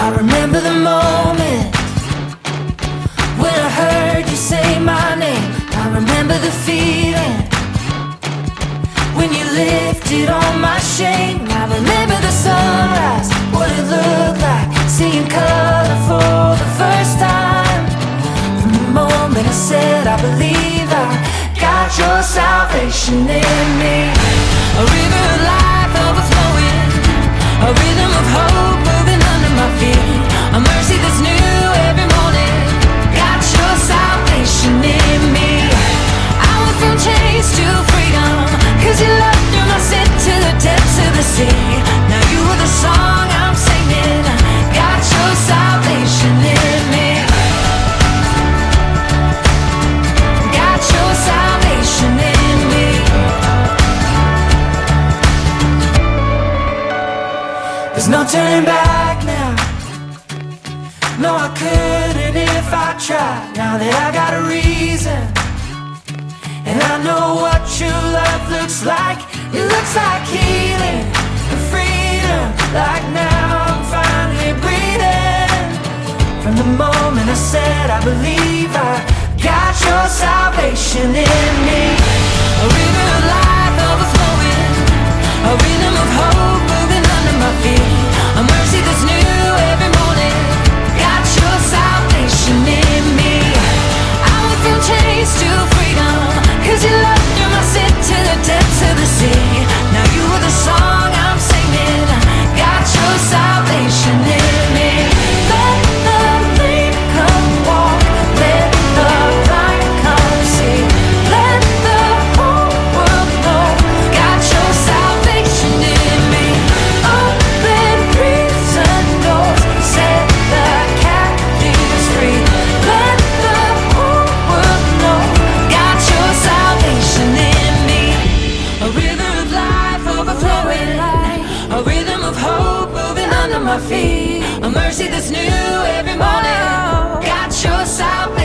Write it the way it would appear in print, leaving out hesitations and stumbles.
I remember the moment when I heard you say my name. I remember the feeling when you lifted all my shame. I remember the sunrise, what it looked like, seeing color for the first time. From the moment I said I believe I got your salvation in me. A river of life overflowing, a rhythm of hope moving under my feet, a mercy that's new every morning. Got your salvation in me. I went from chains to freedom, 'cause you loved me, I sent to the depths of the sea. Now you are the song I'm singing. Got your salvation in me. Got your salvation in me. There's no turning back now. No, I couldn't if I tried. Now that I got a reason, and I know what true love looks like. It looks like healing and freedom. Like now I'm finally breathing. From the moment I said I believe I got your salvation in me. A river of life overflowing, a rhythm of hope moving under my feet, a mercy that's new every morning. Got your salvation in me. I went from chains to freedom, 'cause you loved me, I sent to the depths of the sea. Now you are the song I'm singing. Got your salvation in me. Let the lame come walk, let the blind come see. Let the whole world know. Got your salvation in me. Open prison doors, set the captives free. Let the whole world know. Got your salvation in me. A river of life overflowing, a rhythm of hope moving under my feet, a mercy that's new every morning. Got your salvation.